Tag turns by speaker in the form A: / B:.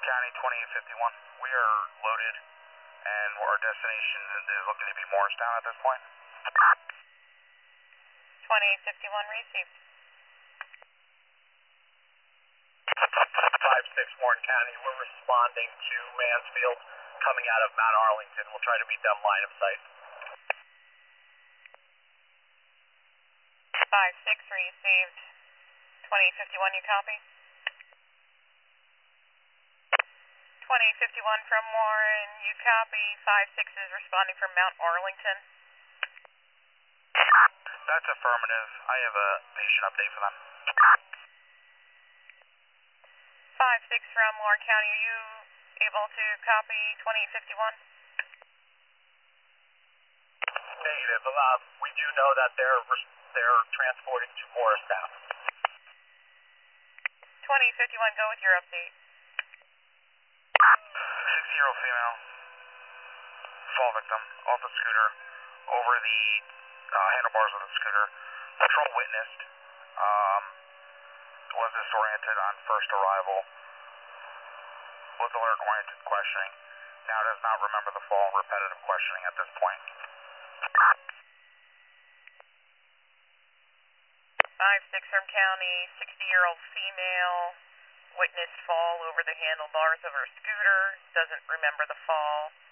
A: County 2851. We are loaded, and our destination is looking to be Morristown at this point.
B: 2851 received.
C: 5-6 Morton County, we're responding to Mansfield coming out of Mount Arlington. We'll try to meet them line of sight.
B: 5-6 received. 2851, you copy? 2851 from Warren, you copy. 5-6 is responding from Mount Arlington.
A: That's affirmative. I have a patient update for them.
B: 5-6 from Warren County, are you able to copy 2851?
C: Negative. We do know that they're transporting to Morristown.
B: 2851, go with your update.
A: 60-year-old female, fall victim, off the scooter, over the handlebars of the scooter. Patrol witnessed, was disoriented on first arrival, was alert-oriented questioning. Now does not remember the fall, repetitive questioning at this point.
B: 5-6 from County, 60-year-old female, witnessed fall over the handlebars of her scooter, doesn't remember the fall.